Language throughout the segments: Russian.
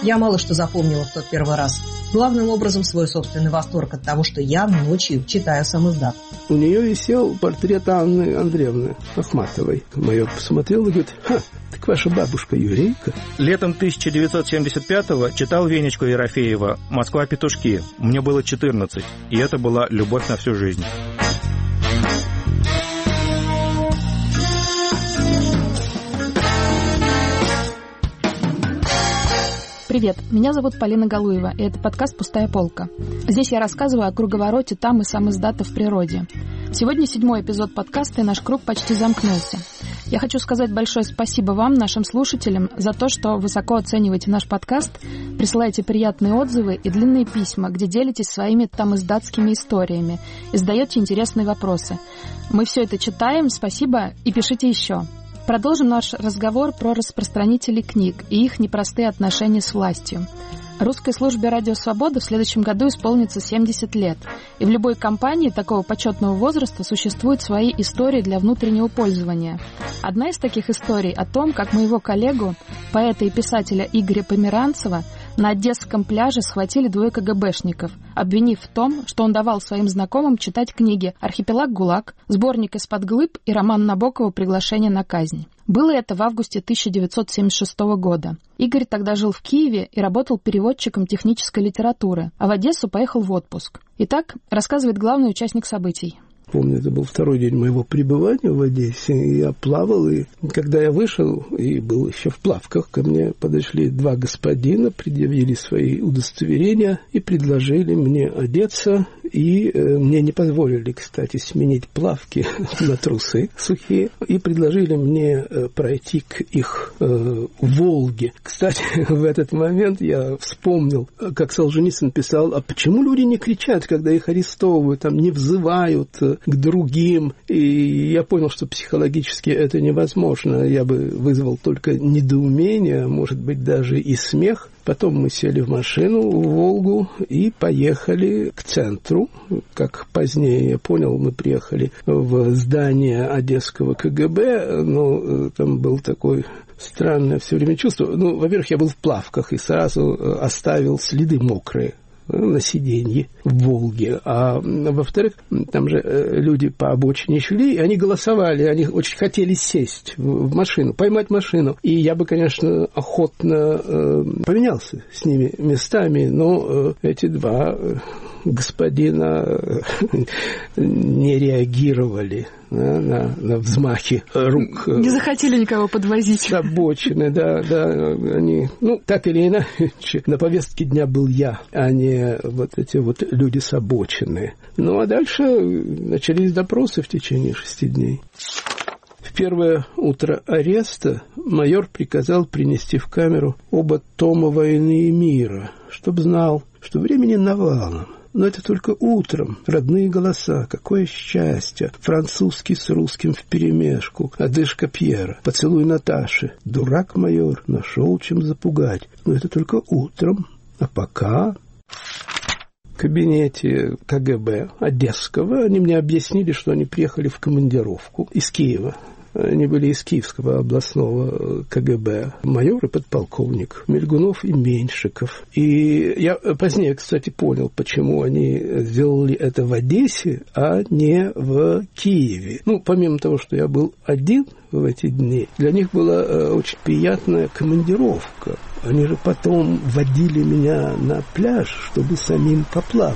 Я мало что запомнила в тот первый раз. Главным образом свой собственный восторг от того, что я ночью читаю самиздат. У нее висел портрет Анны Андреевны Ахматовой. Майор посмотрел и говорит: так ваша бабушка еврейка? Летом 1975-го читал Венечку Ерофеева «Москва-петушки». Мне было 14, и это была любовь на всю жизнь. Привет, меня зовут Полина Галуева, и это подкаст «Пустая полка». Здесь я рассказываю о круговороте там и самиздата в природе. Сегодня 7-й эпизод подкаста, и наш круг почти замкнулся. Я хочу сказать большое спасибо вам, нашим слушателям, за то, что высоко оцениваете наш подкаст, присылаете приятные отзывы и длинные письма, где делитесь своими тамиздатскими историями и задаете интересные вопросы. Мы все это читаем, спасибо, и пишите еще. Продолжим наш разговор про распространителей книг и их непростые отношения с властью. Русской службе «Радио Свобода» в следующем году исполнится 70 лет, и в любой компании такого почетного возраста существуют свои истории для внутреннего пользования. Одна из таких историй о том, как моего коллегу, поэта и писателя Игоря Померанцева, на Одесском пляже схватили двое КГБшников, обвинив в том, что он давал своим знакомым читать книги «Архипелаг ГУЛАГ», сборник «Из-под глыб» и роман Набокова «Приглашение на казнь». Было это в августе 1976 года. Игорь тогда жил в Киеве и работал переводчиком технической литературы, а в Одессу поехал в отпуск. Итак, рассказывает главный участник событий. Помню, это был второй день моего пребывания в Одессе, и я плавал, и когда я вышел, и был еще в плавках, ко мне подошли два господина, предъявили свои удостоверения и предложили мне одеться, и мне не позволили, кстати, сменить плавки на трусы сухие, и предложили мне пройти к их Волге. Кстати, в этот момент я вспомнил, как Солженицын писал: а почему люди не кричат, когда их арестовывают, там не взывают к другим? И я понял, что психологически это невозможно. Я бы вызвал только недоумение, может быть, даже и смех. Потом мы сели в машину, в «Волгу», и поехали к центру. Как позднее я понял, мы приехали в здание Одесского КГБ, но там был такой странное все время чувство. Ну, во-первых, я был в плавках и сразу оставил следы мокрые на сиденье в «Волге». А во-вторых, там же люди по обочине шли, и они голосовали, они очень хотели сесть в машину, поймать машину. И я бы, конечно, охотно поменялся с ними местами, но эти два господина не реагировали на взмахи рук. Не захотели никого подвозить. С обочины, да, они, так или иначе, на повестке дня был я, а не вот эти вот люди с обочины. Ну, а дальше начались допросы в течение 6 дней. В первое утро ареста майор приказал принести в камеру оба тома «Войны и мира», чтобы знал, что времени навалом. Но это только утром. Родные голоса. Какое счастье. Французский с русским вперемешку. Одышка Пьера. Поцелуй Наташи. Дурак майор. Нашел чем запугать. Но это только утром. А пока... В кабинете КГБ Одесского они мне объяснили, что они приехали в командировку из Киева. Они были из Киевского областного КГБ. Майор и подполковник Мельгунов и Меньшиков. И я позднее, кстати, понял, почему они сделали это в Одессе, а не в Киеве. Помимо того, что я был один в эти дни, для них была очень приятная командировка. Они же потом водили меня на пляж, чтобы самим поплавать.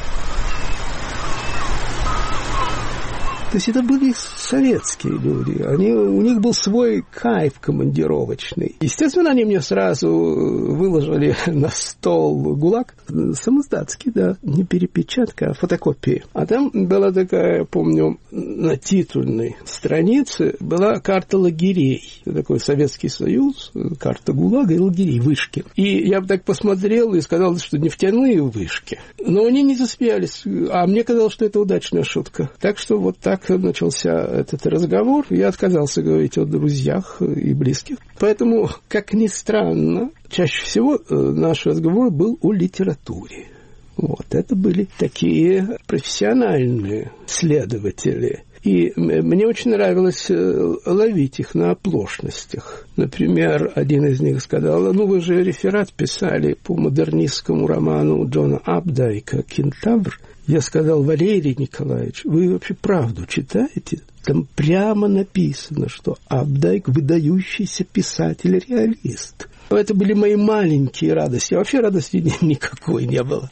То есть это были советские люди. У них был свой кайф командировочный. Естественно, они мне сразу выложили на стол ГУЛАГ. Самиздатский, да. Не перепечатка, а фотокопия. А там была такая, я помню, на титульной странице была карта лагерей. Такой Советский Союз, карта ГУЛАГа и лагерей, вышки. И я так посмотрел и сказал, что нефтяные вышки. Но они не засмеялись. А мне казалось, что это удачная шутка. Так что вот так начался этот разговор. Я отказался говорить о друзьях и близких. Поэтому, как ни странно, чаще всего наш разговор был о литературе. Вот, это были такие профессиональные следователи. И мне очень нравилось ловить их на оплошностях. Например, один из них сказал: ну, вы же реферат писали по модернистскому роману Джона Апдайка «Кентавр». Я сказал: Валерий Николаевич, вы вообще правду читаете? Там прямо написано, что Апдайк – выдающийся писатель-реалист. Это были мои маленькие радости. А вообще радости никакой не было.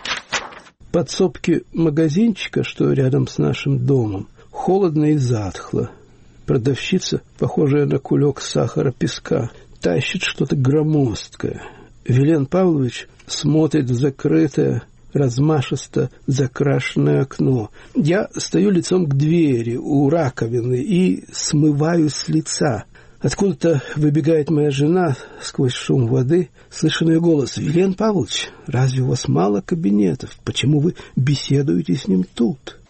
В подсобке магазинчика, что рядом с нашим домом, холодно и затхло. Продавщица, похожая на кулек сахара песка, тащит что-то громоздкое. Вилен Павлович смотрит в закрытое, размашисто закрашенное окно. Я стою лицом к двери у раковины и смываю с лица. Откуда-то выбегает моя жена сквозь шум воды. Слышен ее голос: «Вилен Павлович, разве у вас мало кабинетов? Почему вы беседуете с ним тут?»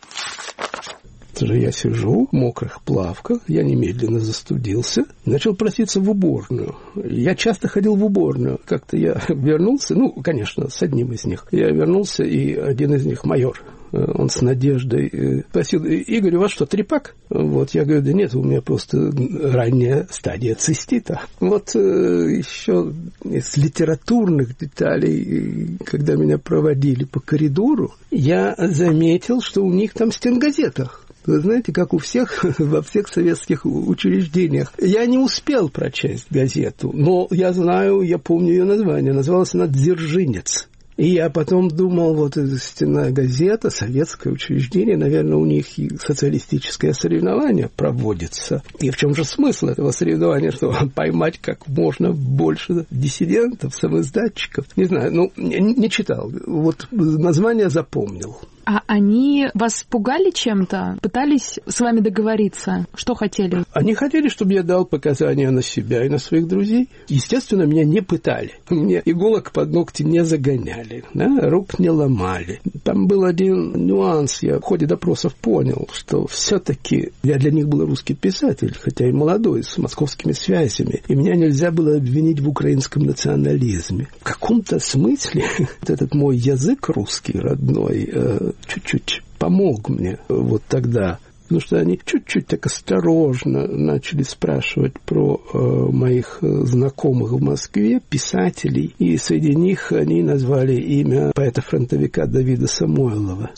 Я сижу в мокрых плавках, я немедленно застудился, начал проситься в уборную. Я часто ходил в уборную. Как-то я вернулся, конечно, с одним из них. Я вернулся, и один из них, майор, он с надеждой спросил: «Игорь, у вас что, трипак?» Я говорю: «Да нет, у меня просто ранняя стадия цистита». Еще из литературных деталей, когда меня проводили по коридору, я заметил, что у них там стенгазета. Вы знаете, как у всех, во всех советских учреждениях. Я не успел прочесть газету, но я помню ее название. Называлась она «Дзержинец». И я потом думал, эта стенная газета, советское учреждение, наверное, у них и социалистическое соревнование проводится. И в чем же смысл этого соревнования? Что поймать как можно больше диссидентов, самоиздатчиков? Не знаю, не читал. Название запомнил. А они вас пугали чем-то? Пытались с вами договориться? Что хотели? Они хотели, чтобы я дал показания на себя и на своих друзей. Естественно, меня не пытали. Мне иголок под ногти не загоняли, рук не ломали. Там был один нюанс. Я в ходе допросов понял, что все-таки я для них был русский писатель, хотя и молодой, с московскими связями. И меня нельзя было обвинить в украинском национализме. В каком-то смысле этот мой язык русский, родной, чуть-чуть помог мне тогда. Потому что они чуть-чуть так осторожно начали спрашивать про моих знакомых в Москве, писателей. И среди них они назвали имя поэта-фронтовика Давида Самойлова.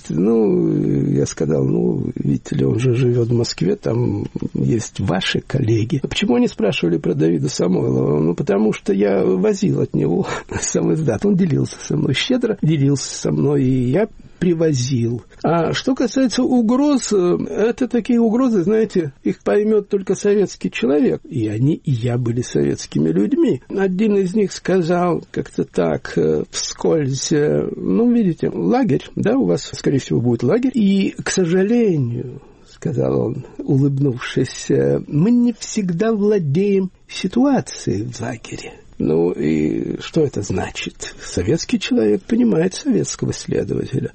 Я сказал: видите ли, он же живет в Москве, там есть ваши коллеги. А почему они спрашивали про Давида Самойлова? Потому что я возил от него сам издат. Он делился со мной, щедро делился со мной, и я привозил. А что касается угроз, это такие угрозы, знаете, их поймет только советский человек. И они, и я были советскими людьми. Один из них сказал как-то так, вскользь: видите, лагерь, у вас, скорее всего, будет лагерь. И, к сожалению, сказал он, улыбнувшись, мы не всегда владеем ситуацией в лагере. И что это значит? Советский человек понимает советского следователя.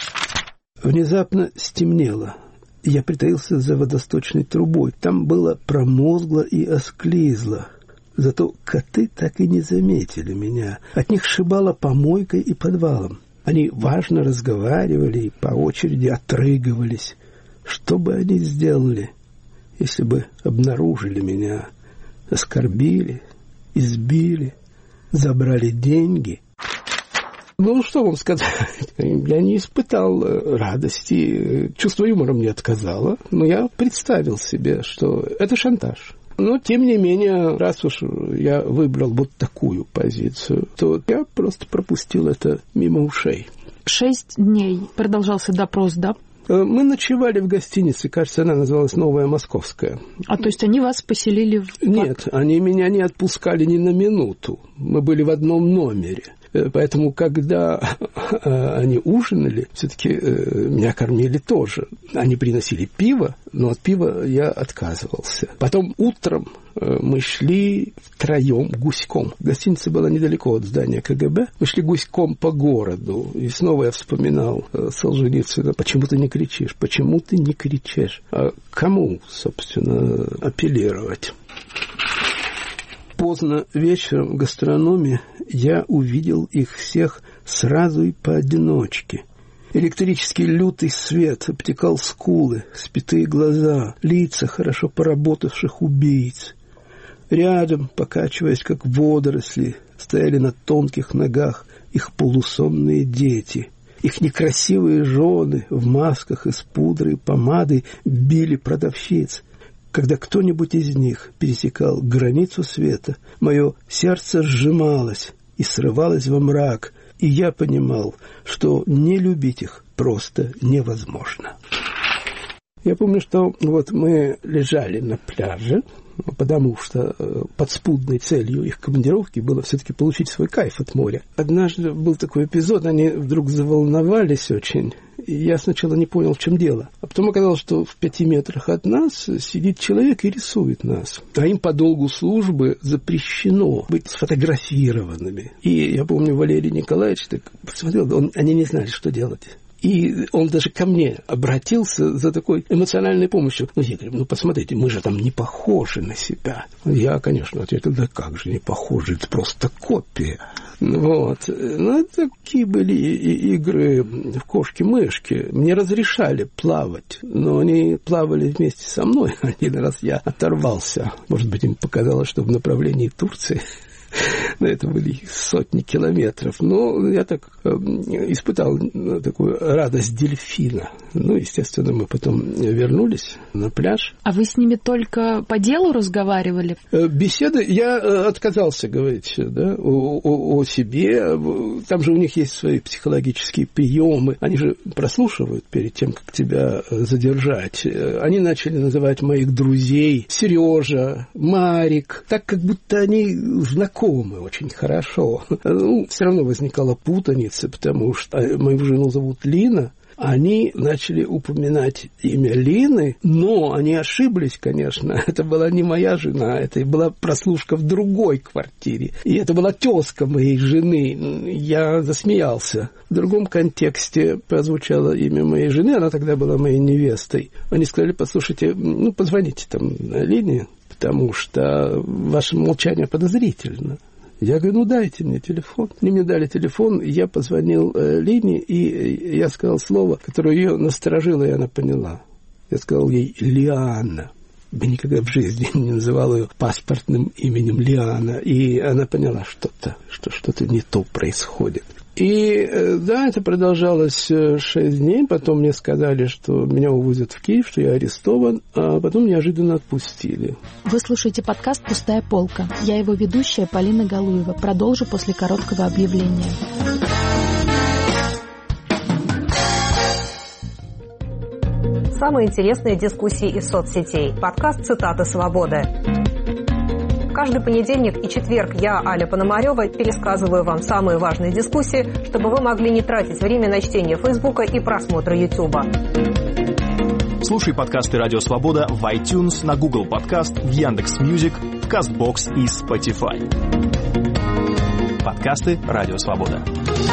Внезапно стемнело. Я притаился за водосточной трубой. Там было промозгло и осклизло. Зато коты так и не заметили меня. От них шибало помойкой и подвалом. Они важно разговаривали и по очереди отрыгивались. Что бы они сделали, если бы обнаружили меня, оскорбили, избили, забрали деньги? Что вам сказать? Я не испытал радости, чувство юмора мне отказало, но я представил себе, что это шантаж. Но, тем не менее, раз уж я выбрал такую позицию, то я просто пропустил это мимо ушей. 6 дней продолжался допрос, да? Мы ночевали в гостинице, кажется, она называлась «Новая Московская». То есть они вас поселили в... Нет, они меня не отпускали ни на минуту. Мы были в одном номере. Поэтому, когда они ужинали, все-таки меня кормили тоже. Они приносили пиво, но от пива я отказывался. Потом утром мы шли втроем гуськом. Гостиница была недалеко от здания КГБ. Мы шли гуськом по городу. И снова я вспоминал Солженицына. «Почему ты не кричишь? Почему ты не кричишь?» А кому, собственно, апеллировать? Поздно вечером в гастрономе я увидел их всех сразу и поодиночке. Электрический лютый свет обтекал скулы, спитые глаза, лица хорошо поработавших убийц. Рядом, покачиваясь как водоросли, стояли на тонких ногах их полусонные дети. Их некрасивые жены в масках из пудры и помады били продавщиц. Когда кто-нибудь из них пересекал границу света, мое сердце сжималось и срывалось во мрак, и я понимал, что не любить их просто невозможно. Я помню, что вот мы лежали на пляже, потому что подспудной целью их командировки было все-таки получить свой кайф от моря. Однажды был такой эпизод, они вдруг заволновались очень, и я сначала не понял, в чем дело. А потом оказалось, что в 5 метрах от нас сидит человек и рисует нас. А им по долгу службы запрещено быть сфотографированными. И я помню, Валерий Николаевич так посмотрел, они не знали, что делать. И он даже ко мне обратился за такой эмоциональной помощью. Игорь, посмотрите, мы же там не похожи на себя. Я, конечно, ответил, да как же не похожи, это просто копия. Такие были игры в кошки-мышки. Мне разрешали плавать, но они плавали вместе со мной. Один раз я оторвался. Может быть, им показалось, что в направлении Турции. Это были сотни километров. Но я так испытал такую радость дельфина. Естественно, мы потом вернулись на пляж. А вы с ними только по делу разговаривали? Беседы я отказался говорить о себе. Там же у них есть свои психологические приемы. Они же прослушивают перед тем, как тебя задержать. Они начали называть моих друзей Сережа, Марик, так как будто они знакомы очень хорошо. Все равно возникала путаница, потому что мою жену зовут Лина. Они начали упоминать имя Лины, но они ошиблись, конечно. Это была не моя жена, это была прослушка в другой квартире. И это была тезка моей жены. Я засмеялся. В другом контексте прозвучало имя моей жены, она тогда была моей невестой. Они сказали, послушайте, позвоните там Лине, потому что ваше молчание подозрительно. Я говорю, дайте мне телефон. Они мне дали телефон, я позвонил Лине, и я сказал слово, которое ее насторожило, и она поняла. Я сказал ей «Лиана». Я никогда в жизни не называл ее паспортным именем Лиана, и она поняла что что-то не то происходит. И это продолжалось 6 дней, потом мне сказали, что меня увозят в Киев, что я арестован, а потом неожиданно отпустили. Вы слушаете подкаст «Пустая полка». Я его ведущая Полина Галуева. Продолжу после короткого объявления. Самые интересные дискуссии из соцсетей. Подкаст «Цитаты свободы». Каждый понедельник и четверг я, Аля Пономарёва, пересказываю вам самые важные дискуссии, чтобы вы могли не тратить время на чтение Фейсбука и просмотра Ютуба. Слушай подкасты «Радио Свобода» в iTunes, на Google Подкаст, в Яндекс.Мьюзик, в Кастбокс и Spotify. Подкасты «Радио Свобода».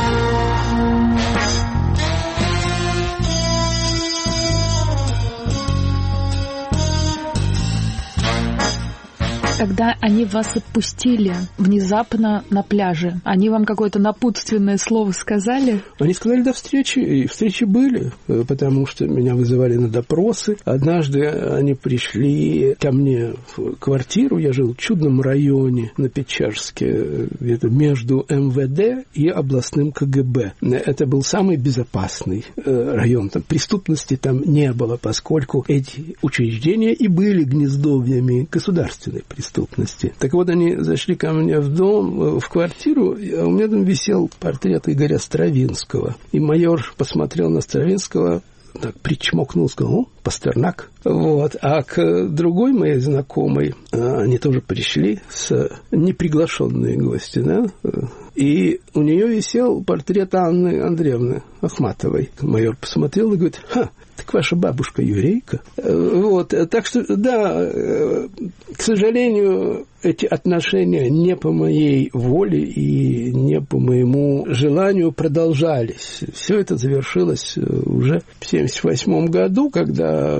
Когда они вас отпустили внезапно на пляже, они вам какое-то напутственное слово сказали? Они сказали до встречи, и встречи были, потому что меня вызывали на допросы. Однажды они пришли ко мне в квартиру, я жил в чудном районе на Печерске, где-то между МВД и областным КГБ. Это был самый безопасный район, там преступности там не было, поскольку эти учреждения и были гнездовьями государственной преступности. Так вот, они зашли ко мне в дом, в квартиру, а у меня там висел портрет Игоря Стравинского. И майор посмотрел на Стравинского, так причмокнул, сказал, Пастернак. А к другой моей знакомой, они тоже пришли с неприглашенные гости, и у нее висел портрет Анны Андреевны Ахматовой. Майор посмотрел и говорит, так ваша бабушка еврейка. Так что, к сожалению, эти отношения не по моей воле и не по моему желанию продолжались. Все это завершилось уже в 1978 году, когда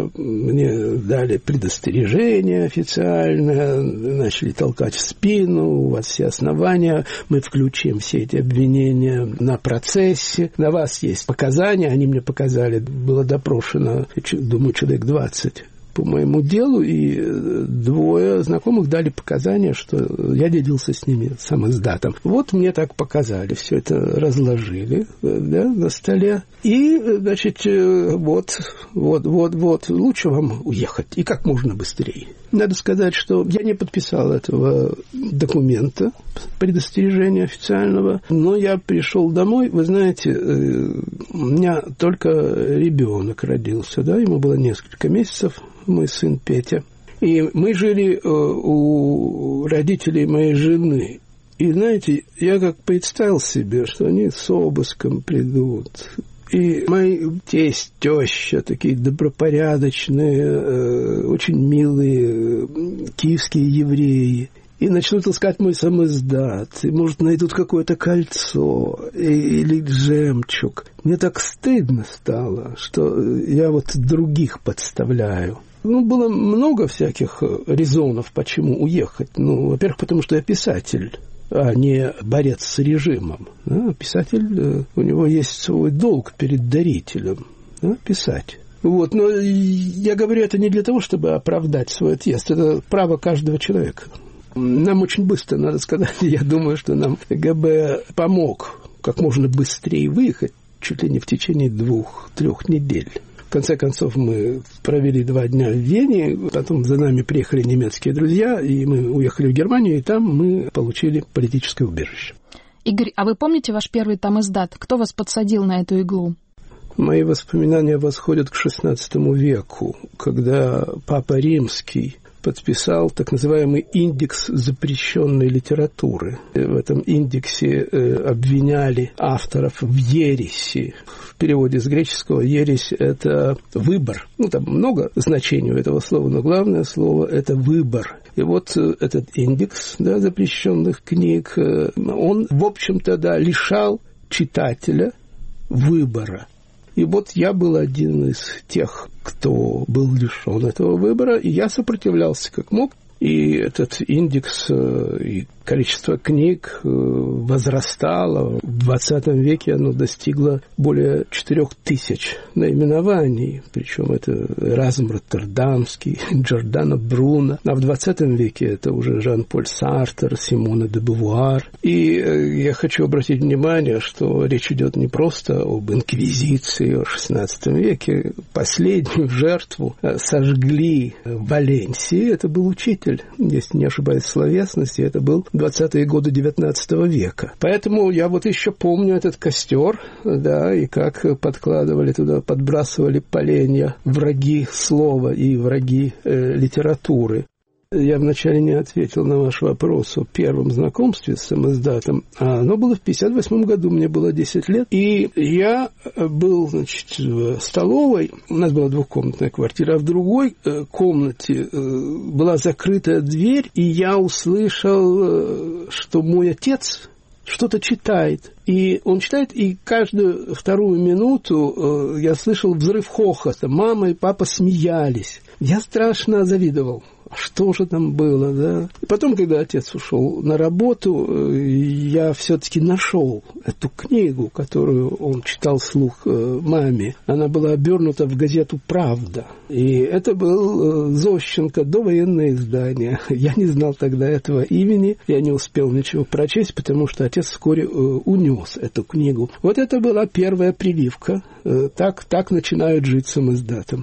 мне дали предостережение официально, начали толкать в спину, у вас все основания, мы включим все эти обвинения на процессе, на вас есть показания, они мне показали, было допрошено, думаю, человек 20 по моему делу, и 2 знакомых дали показания, что я делился с ними самиздатом. Вот мне так показали, все это разложили, да, на столе. И, значит, вот, лучше вам уехать, и как можно быстрее. Надо сказать, что я не подписал этого документа, предостережения официального, но я пришел домой, вы знаете, у меня только ребенок родился, да, ему было несколько месяцев, мой сын Петя. И мы жили у родителей моей жены. И, знаете, я как представил себе, что они с обыском придут. И мои тесть, теща, такие добропорядочные, очень милые киевские евреи. И начнут искать мой самиздат, и, может, найдут какое-то кольцо или жемчуг. Мне так стыдно стало, что я вот других подставляю. Было много всяких резонов, почему уехать. Во-первых, потому что я писатель, а не борец с режимом. Да? Писатель, у него есть свой долг перед дарителем, да? Писать. Но я говорю это не для того, чтобы оправдать свой отъезд. Это право каждого человека. Нам очень быстро, надо сказать, я думаю, что нам КГБ помог как можно быстрее выехать, чуть ли не в течение 2-3 недель. В конце концов, мы провели 2 дня в Вене, потом за нами приехали немецкие друзья, и мы уехали в Германию, и там мы получили политическое убежище. Игорь, а вы помните ваш первый тамиздат? Кто вас подсадил на эту иглу? Мои воспоминания восходят к XVI веку, когда Папа Римский подписал так называемый индекс запрещенной литературы. В этом индексе обвиняли авторов в ереси. В переводе с греческого ересь – это выбор. Там много значений у этого слова, но главное слово – это выбор. И вот этот индекс, да, запрещенных книг, он, в общем-то, да, лишал читателя выбора. И вот я был один из тех, кто был лишен этого выбора, и я сопротивлялся как мог. И этот индекс и количество книг возрастало. В 20 веке оно достигло более 4000 наименований. Причем это Эразм Роттердамский, Джордано Бруно. А в 20 веке это уже Жан-Поль Сартр, Симона де Бувуар. И я хочу обратить внимание, что речь идет не просто об инквизиции в XVI веке. Последнюю жертву сожгли в Валенсии. Это был учитель, если не ошибаюсь, словесности, это был 20-е годы XIX века. Поэтому я вот еще помню этот костер, да, и как подкладывали туда, подбрасывали поленья враги слова и враги литературы. Я вначале не ответил на ваш вопрос о первом знакомстве с самиздатом. Оно было в 1958 году, мне было 10 лет. И я был, значит, в столовой. У нас была 2-комнатная квартира, а в другой комнате была закрытая дверь, и я услышал, что мой отец что-то читает. И он читает, и каждую 2-ю минуту я слышал взрыв хохота. Мама и папа смеялись. Я страшно завидовал. Что же там было, да? И потом, когда отец ушел на работу, я все-таки нашел эту книгу, которую он читал вслух маме. Она была обернута в газету «Правда». И это был Зощенко, довоенное издание. Я не знал тогда этого имени, я не успел ничего прочесть, потому что отец вскоре унес эту книгу. Вот это была первая прививка. Так начинают жить самиздатом.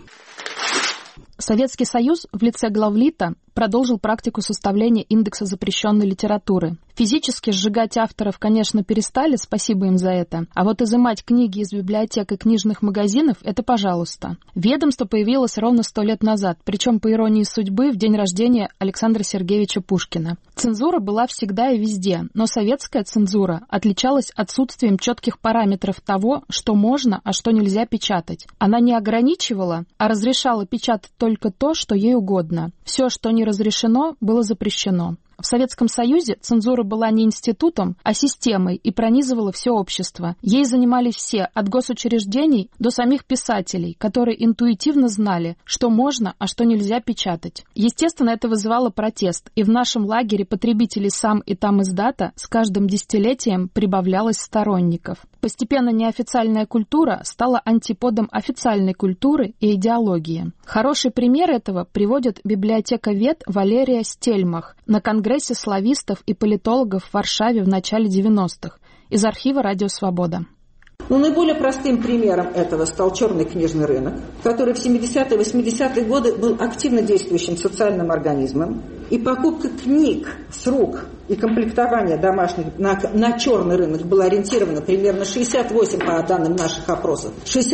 Советский Союз в лице главлита продолжил практику составления индекса запрещенной литературы. Физически сжигать авторов, конечно, перестали, спасибо им за это. А вот изымать книги из библиотек и книжных магазинов – это пожалуйста. Ведомство появилось ровно 100 лет назад, причем, по иронии судьбы, в день рождения Александра Сергеевича Пушкина. Цензура была всегда и везде, но советская цензура отличалась отсутствием четких параметров того, что можно, а что нельзя печатать. Она не ограничивала, а разрешала печатать только то, что ей угодно. Все, что не разрешено, было запрещено. В Советском Союзе цензура была не институтом, а системой и пронизывала все общество. Ей занимались все, от госучреждений до самих писателей, которые интуитивно знали, что можно, а что нельзя печатать. Естественно, это вызывало протест, и в нашем лагере потребителей сам и там издата с каждым десятилетием прибавлялось сторонников. Постепенно неофициальная культура стала антиподом официальной культуры и идеологии. Хороший пример этого приводит библиотековед Валерия Стельмах на Конгрессе славистов и политологов в Варшаве в начале 90-х из архива «Радио Свобода». Наиболее простым примером этого стал черный книжный рынок, который в 70-е и 80-е годы был активно действующим социальным организмом. И покупка книг с рук и комплектование домашних на черный рынок было ориентировано примерно 68, по данным наших опросов,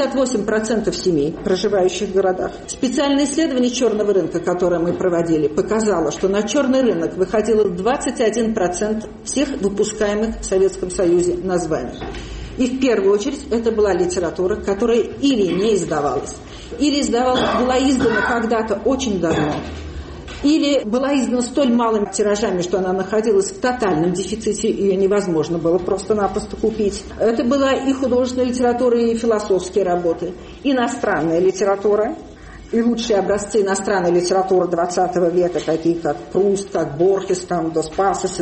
68% семей, проживающих в городах. Специальное исследование черного рынка, которое мы проводили, показало, что на черный рынок выходило 21% всех выпускаемых в Советском Союзе названий. И в первую очередь это была литература, которая или не издавалась, или была издана когда-то очень давно, или была издана столь малыми тиражами, что она находилась в тотальном дефиците, ее невозможно было просто-напросто купить. Это была и художественная литература, и философские работы, иностранная литература, и лучшие образцы иностранной литературы 20 века, такие как Пруст, как Борхес, Дос Пасос,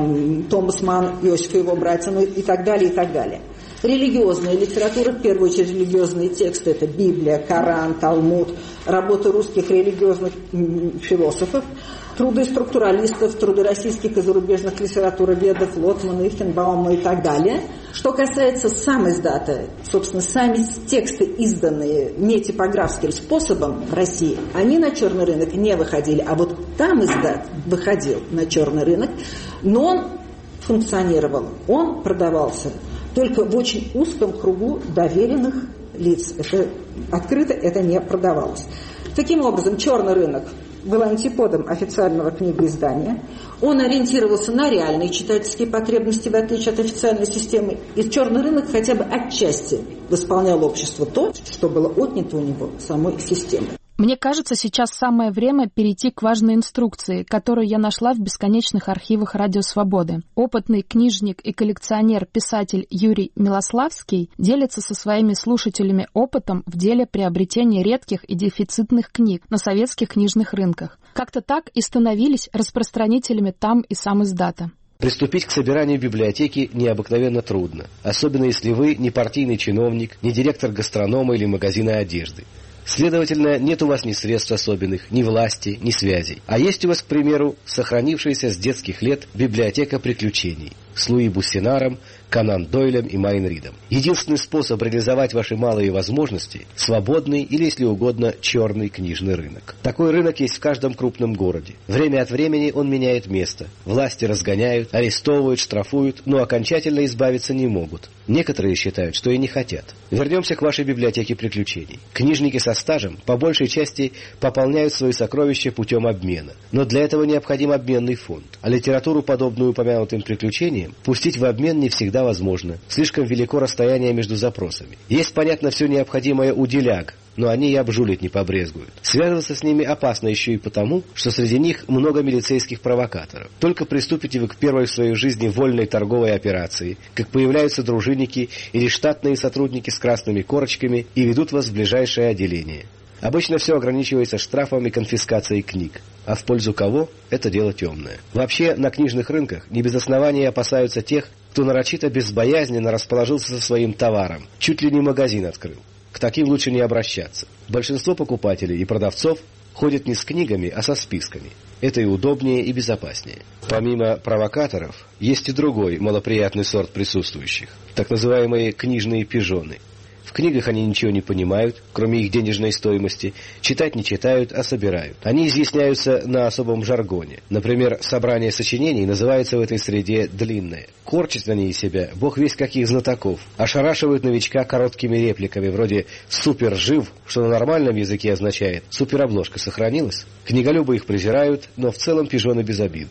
Томас Манн, Иосиф и его братья, и так далее, и так далее. Религиозная литература, в первую очередь религиозные тексты, это Библия, Коран, Талмуд, работы русских религиозных философов, труды структуралистов, труды российских и зарубежных литературоведов, Лотмана, Ихтенбаума и так далее. Что касается сам издата, собственно, сами тексты, изданные не типографским способом в России, они на черный рынок не выходили, а вот там издат выходил на черный рынок, но он функционировал, он продавался только в очень узком кругу доверенных лиц. Это открыто это не продавалось. Таким образом, черный рынок был антиподом официального книгоиздания. Он ориентировался на реальные читательские потребности, в отличие от официальной системы. И черный рынок хотя бы отчасти восполнял обществу то, что было отнято у него самой системой. Мне кажется, сейчас самое время перейти к важной инструкции, которую я нашла в бесконечных архивах «Радио Свободы». Опытный книжник и коллекционер-писатель Юрий Милославский делится со своими слушателями опытом в деле приобретения редких и дефицитных книг на советских книжных рынках. Как-то так и становились распространителями там и сам издата. Приступить к собиранию библиотеки необыкновенно трудно, особенно если вы не партийный чиновник, не директор гастронома или магазина одежды. Следовательно, нет у вас ни средств особенных, ни власти, ни связей. А есть у вас, к примеру, сохранившаяся с детских лет библиотека приключений с Луи Буссенаром, Конан Дойлем и Майн Ридом. Единственный способ реализовать ваши малые возможности – свободный или, если угодно, черный книжный рынок. Такой рынок есть в каждом крупном городе. Время от времени он меняет место. Власти разгоняют, арестовывают, штрафуют, но окончательно избавиться не могут. Некоторые считают, что и не хотят. Вернемся к вашей библиотеке приключений. Книжники со стажем по большей части пополняют свои сокровища путем обмена. Но для этого необходим обменный фонд. А литературу, подобную упомянутым приключениям, пустить в обмен не всегда возможно. Слишком велико расстояние между запросами. Есть, понятно, все необходимое у деляг, но они и обжулить не побрезгуют. Связываться с ними опасно еще и потому, что среди них много милицейских провокаторов. Только приступите вы к первой в своей жизни вольной торговой операции, как появляются дружинники или штатные сотрудники с красными корочками и ведут вас в ближайшее отделение. Обычно все ограничивается штрафом и конфискацией книг. А в пользу кого – это дело темное. Вообще, на книжных рынках не без основания опасаются тех, кто нарочито безбоязненно расположился со своим товаром, чуть ли не магазин открыл. К таким лучше не обращаться. Большинство покупателей и продавцов ходят не с книгами, а со списками. Это и удобнее, и безопаснее. Помимо провокаторов, есть и другой малоприятный сорт присутствующих – так называемые книжные пижоны. В книгах они ничего не понимают, кроме их денежной стоимости, читать не читают, а собирают. Они изъясняются на особом жаргоне. Например, собрание сочинений называется в этой среде длинное. Корчат они из себя бог весть каких знатоков. Ошарашивают новичка короткими репликами, вроде «супер жив», что на нормальном языке означает «суперобложка сохранилась». Книголюбы их презирают, но в целом пижоны безобидны.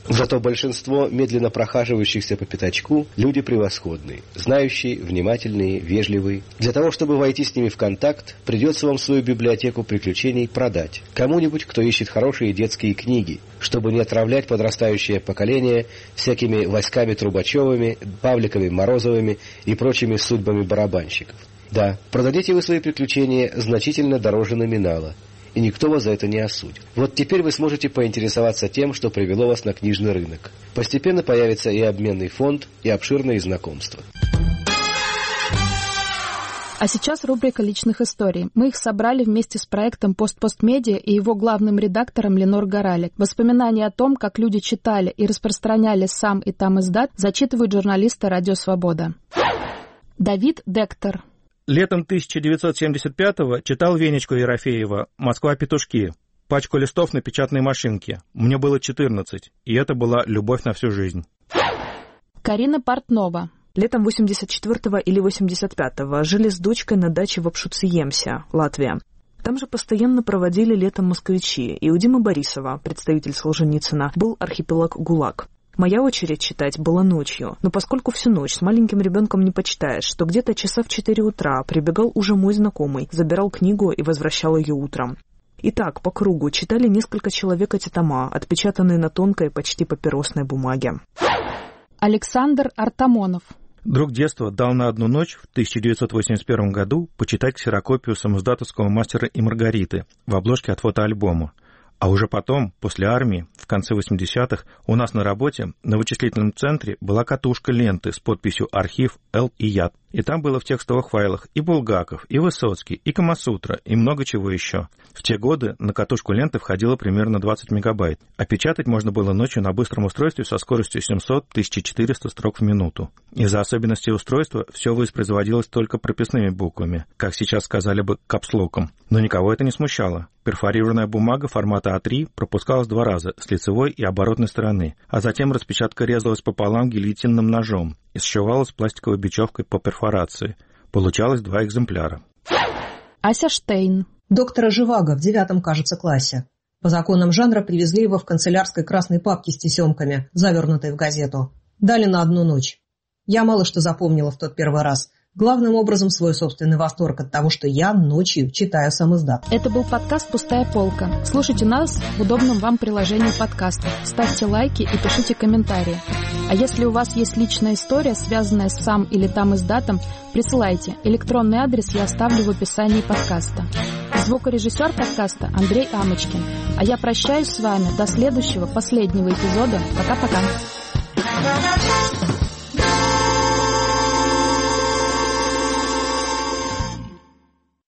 Зато большинство медленно прохаживающихся по пятачку люди превосходные, знающие, внимательные, вежливые. Для того, чтобы войти с ними в контакт, придется вам свою библиотеку приключений продать кому-нибудь, кто ищет хорошие детские книги, чтобы не отравлять подрастающее поколение всякими Васьками Трубачевыми, Павликами Морозовыми и прочими судьбами барабанщиков. Да, продадите вы свои приключения значительно дороже номинала, и никто вас за это не осудит. Вот теперь вы сможете поинтересоваться тем, что привело вас на книжный рынок. Постепенно появится и обменный фонд, и обширные знакомства. А сейчас рубрика личных историй. Мы их собрали вместе с проектом «Пост-Пост-Медиа» и его главным редактором Ленор Горалик. Воспоминания о том, как люди читали и распространяли сам и там издат, зачитывают журналисты «Радио Свобода». Давид Дектор. Летом 1975-го читал Венечку Ерофеева «Москва-петушки», пачку листов на печатной машинке. Мне было 14, и это была любовь на всю жизнь. Карина Портнова. Летом 84-го или 85-го жили с дочкой на даче в Апшуциемсе, Латвия. Там же постоянно проводили летом москвичи, и у Димы Борисова, представитель Солженицына, был архипелаг ГУЛАГ. Моя очередь читать была ночью, но поскольку всю ночь с маленьким ребенком не почитаешь, что где-то часа в 4 утра прибегал уже мой знакомый, забирал книгу и возвращал ее утром. Итак, по кругу читали несколько человек эти тома, отпечатанные на тонкой, почти папиросной бумаге. Александр Артамонов. Друг детства дал на одну ночь в 1981 году почитать ксерокопию самоиздатовского «Мастера и Маргариты» в обложке от фотоальбома. А уже потом, после армии, в конце 80-х, у нас на работе на вычислительном центре была катушка ленты с подписью «Архив Л. и Яд». И там было в текстовых файлах и Булгаков, и Высоцкий, и Камасутра, и много чего еще. В те годы на катушку ленты входило примерно 20 мегабайт, а печатать можно было ночью на быстром устройстве со скоростью 700-1400 строк в минуту. Из-за особенностей устройства все воспроизводилось только прописными буквами, как сейчас сказали бы капслоком. Но никого это не смущало. Перфорированная бумага формата А3 пропускалась 2 раза с лицевой и оборотной стороны, а затем распечатка резалась пополам гильотинным ножом и сшивалась пластиковой бечевкой по перфорации. Получалось 2 экземпляра. Ася Штейн. Доктора Живаго в 9, кажется, классе. По законам жанра привезли его в канцелярской красной папке с тесемками, завернутой в газету. Дали на одну ночь. Я мало что запомнила в тот первый раз. Главным образом свой собственный восторг от того, что я ночью читаю сам издат. Это был подкаст «Пустая полка». Слушайте нас в удобном вам приложении подкастов. Ставьте лайки и пишите комментарии. А если у вас есть личная история, связанная с сам или там издатом, присылайте. Электронный адрес я оставлю в описании подкаста. Звукорежиссер подкаста Андрей Амочкин. А я прощаюсь с вами до следующего, последнего эпизода. Пока-пока.